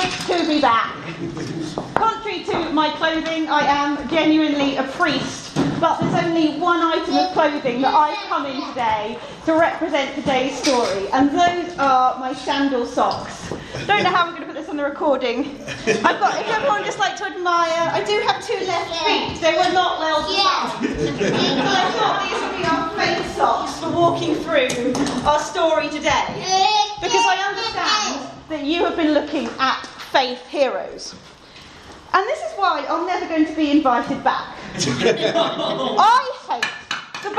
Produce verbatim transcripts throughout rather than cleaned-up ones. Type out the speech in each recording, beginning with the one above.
to be back. Contrary to my clothing, I am genuinely a priest, but there's only one item of clothing that I've come in today to represent today's story, and those are my sandal socks. Don't know how I'm going to put this on the recording. I've got, if everyone just like to admire, I do have two left feet. They were not well designed. So I thought these would be our faith socks for walking through our story today, because I understand that you have been looking at faith heroes. And this is why I'm never going to be invited back. I hate the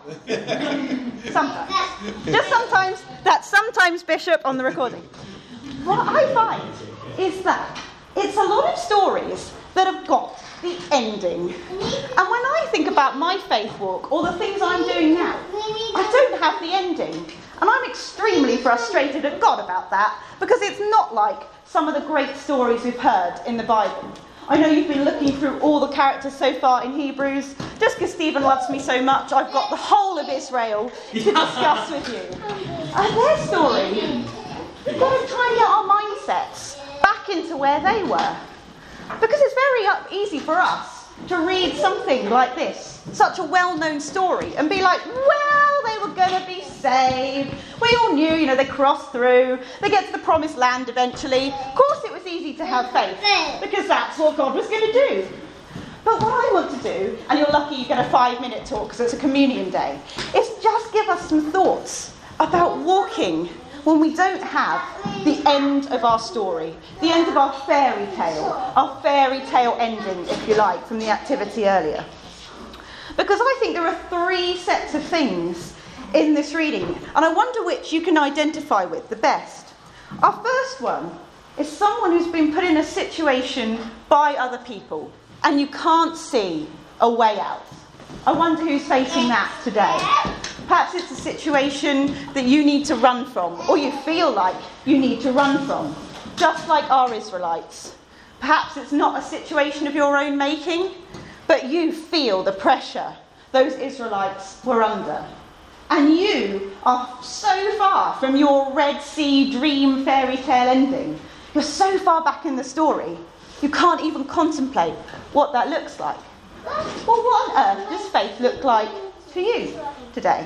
Bible. Sometimes. Just sometimes. That's sometimes, Bishop, on the recording. What I find is that it's a lot of stories that have got the ending. And when I think about my faith walk, or the things I'm doing now, I don't have the ending. And I'm extremely frustrated at God about that, because it's not like some of the great stories we've heard in the Bible. I know you've been looking through all the characters so far in Hebrews. Just because Stephen loves me so much, I've got the whole of Israel to discuss with you. And their story, we've got to try and get our mindsets back into where they were. Because it's very easy for us to read something like this, such a well-known story, and be like, well, they were going to be saved. We all knew, you know, they crossed through, they get to the promised land eventually. Of course it was easy to have faith, because that's what God was going to do. But what I want to do, and you're lucky you get a five-minute talk because it's a communion day, is just give us some thoughts about walking when we don't have the end of our story, the end of our fairy tale, our fairy tale ending, if you like, from the activity earlier. Because I think there are three sets of things in this reading, and I wonder which you can identify with the best. Our first one is someone who's been put in a situation by other people, and you can't see a way out. I wonder who's facing that today. Perhaps it's a situation that you need to run from, or you feel like you need to run from, just like our Israelites. Perhaps it's not a situation of your own making, but you feel the pressure those Israelites were under. And you are so far from your Red Sea dream fairy tale ending. You're so far back in the story, you can't even contemplate what that looks like. Well, what on earth does faith look like to you today?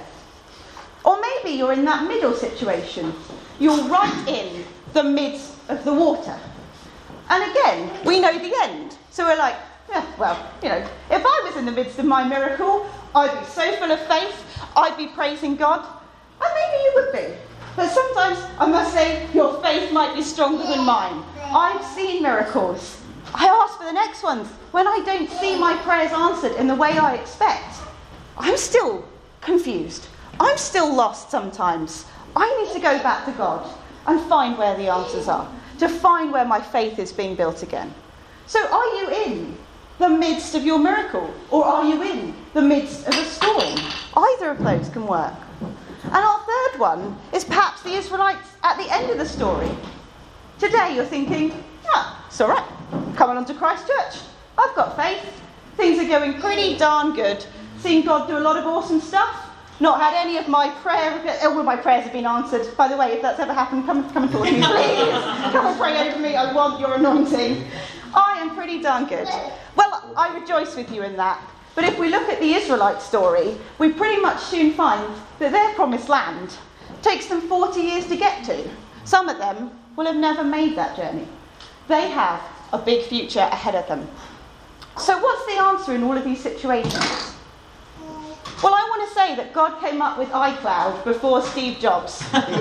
Or maybe you're in that middle situation. You're right in the midst of the water. And again, we know the end. So we're like, yeah, well, you know, if I was in the midst of my miracle, I'd be so full of faith, I'd be praising God. And maybe you would be. But sometimes, I must say, your faith might be stronger than mine. I've seen miracles. I ask for the next ones when I don't see my prayers answered in the way I expect. I'm still confused. I'm still lost sometimes. I need to go back to God and find where the answers are, to find where my faith is being built again. So are you in the midst of your miracle, or are you in the midst of a storm? Either of those can work. And our third one is perhaps the Israelites at the end of the story. Today you're thinking, ah, it's all right. Coming on to Christ Church. I've got faith. Things are going pretty darn good. Seen God do a lot of awesome stuff. Not had any of my prayer, all of my prayers have been answered. By the way, if that's ever happened, come, come and talk to me, please. Come and pray over me. I want your anointing. I am pretty darn good. Well, I rejoice with you in that. But if we look at the Israelite story, we pretty much soon find that their promised land takes them forty years to get to. Some of them will have never made that journey. They have a big future ahead of them. So what's the answer in all of these situations? Well, I want to say that God came up with iCloud before Steve Jobs.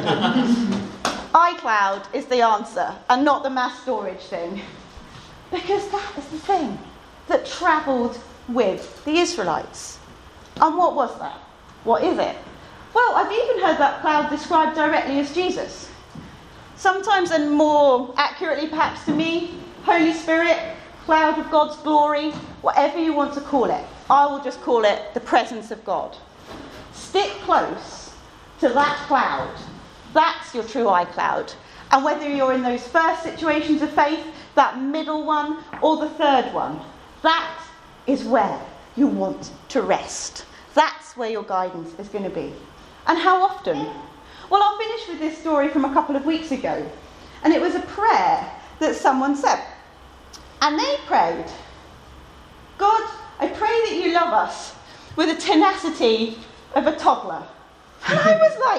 iCloud is the answer, and not the mass storage thing. Because that is the thing that travelled with the Israelites. And what was that? What is it? Well, I've even heard that cloud described directly as Jesus. Sometimes, and more accurately perhaps to me, Holy Spirit, cloud of God's glory, whatever you want to call it. I will just call it the presence of God. Stick close to that cloud. That's your true iCloud. And whether you're in those first situations of faith, that middle one, or the third one, that is where you want to rest. That's where your guidance is going to be. And how often? Well, I'll finish with this story from a couple of weeks ago. And it was a prayer that someone said. And they prayed, God, I pray that you love us with the tenacity of a toddler. And I was like,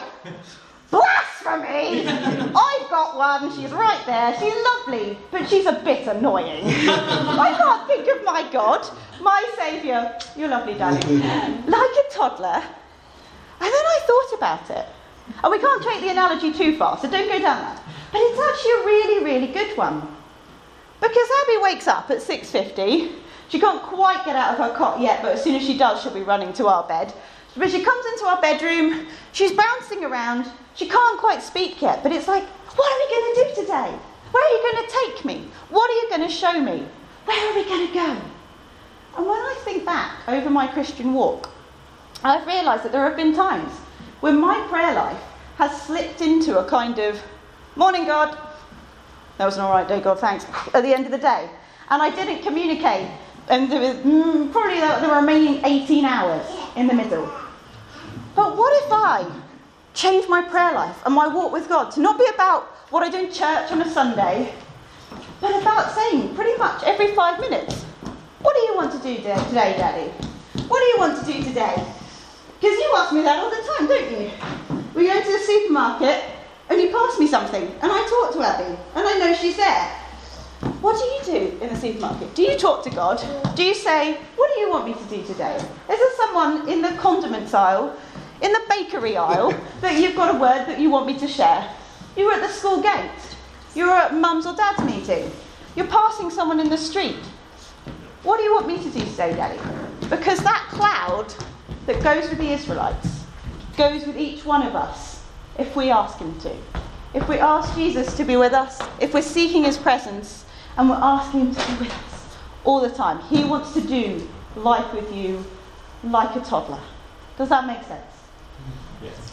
blasphemy! I've got one, she's right there, she's lovely, but she's a bit annoying. I can't think of my God, my saviour, you're lovely, darling, like a toddler. And then I thought about it. And we can't take the analogy too far, so don't go down that. But it's actually a really, really good one. Because Abby wakes up at six fifty. She can't quite get out of her cot yet, but as soon as she does, she'll be running to our bed. But she comes into our bedroom, she's bouncing around, she can't quite speak yet, but it's like, what are we going to do today? Where are you going to take me? What are you going to show me? Where are we going to go? And when I think back over my Christian walk, I've realised that there have been times when my prayer life has slipped into a kind of, morning God, that was an all right day, God, thanks, at the end of the day. And I didn't communicate, and there was mm, probably the, the remaining eighteen hours in the middle. But what if I change my prayer life and my walk with God to not be about what I do in church on a Sunday, but about saying pretty much every five minutes, what do you want to do today, Daddy? What do you want to do today? Because you ask me that all the time, don't you? We go into the supermarket and you pass me something and I talk to Abby and I know she's there. What do you do in the supermarket? Do you talk to God? Do you say, what do you want me to do today? Is there someone in the condiments aisle, in the bakery aisle, that you've got a word that you want me to share? You're at the school gate. You're at mum's or dad's meeting. You're passing someone in the street. What do you want me to do today, Daddy? Because that cloud that goes with the Israelites goes with each one of us if we ask him to. If we ask Jesus to be with us, if we're seeking his presence and we're asking him to be with us all the time, he wants to do life with you like a toddler. Does that make sense? Yes.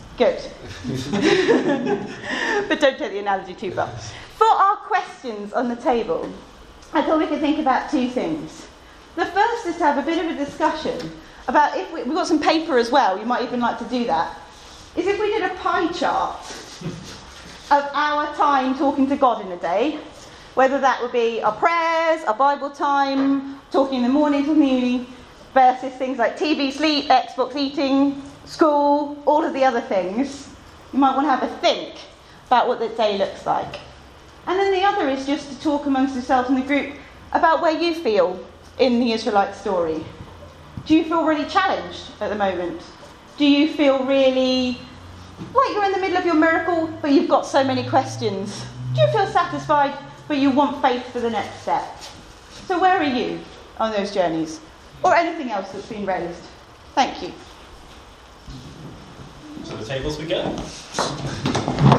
Good. But don't take the analogy too far. For our questions on the table, I thought we could think about two things. The first is to have a bit of a discussion about if we, we've got some paper as well, you might even like to do that, is if we did a pie chart of our time talking to God in a day, whether that would be our prayers, our Bible time, talking in the morning, talking in the evening, versus things like T V, sleep, Xbox, eating, school, all of the other things. You might want to have a think about what the day looks like. And then the other is just to talk amongst yourselves in the group about where you feel in the Israelite story. Do you feel really challenged at the moment? Do you feel really like you're in the middle of your miracle, but you've got so many questions? Do you feel satisfied, but you want faith for the next step? So where are you on those journeys? Or anything else that's been raised? Thank you. To the tables we go.